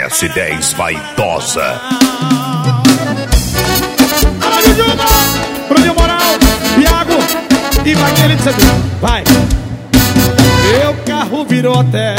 S10 vaidosa. Bruninho Moral, Iago e Maguinha de CD. Vai. Meu carro virou hotel,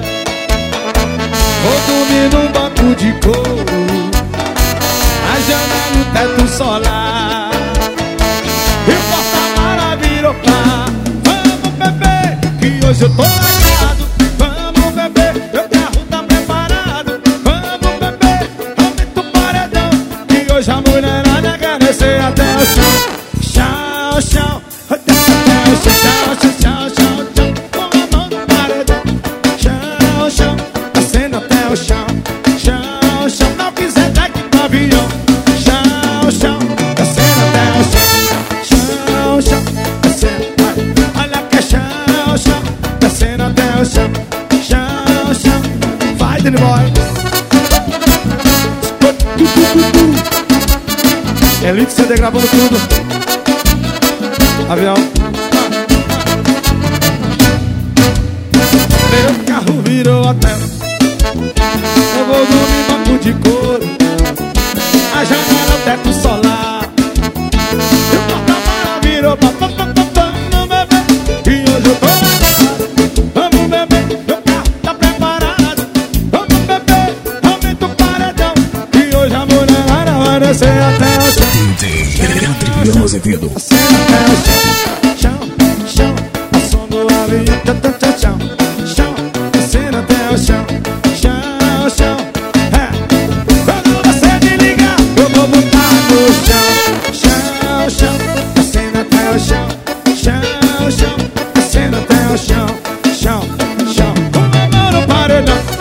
vou dormir num banco de couro, a janela no teto solar, e o porta-mala virou pá. Vamos beber, que hoje eu tô lascado. Vamos beber, meu carro tá preparado. Vamos beber, aumenta o paredão, que hoje a mulherada quer descer até o chão. Chão, chão, desce até o chão. Chão, chão, chão, chão, com a mão no paredão. Chão, chão, descendo até o chão. Chão, chão, não quiser dar aqui pro avião. Chão, chão, descendo até o chão. Chão, chão, descendo, vai. Olha que é chão, chão, descendo até o chão. Chão, chão, vai, Danny Boy. Elite CD gravando tudo. Avião. Meu carro virou hotel, eu vou dormir banco de couro, a janela o teto solar, e o porta-mala virou vamos beber, e hoje eu tô lascado. Vamos beber, meu carro tá preparado. Vamos beber, aumenta o paredão, e hoje a mulherada vai descer até o chão. Adriano Azevedo. Chão, chão, passou no avião. Chão, chão, descendo até o chão. Chão, chão, é. Quando você me ligar, eu vou botar no chão. Chão, chão, descendo até o chão. Chão, chão, descendo até o chão. Chão, chão, com a mão no paredão.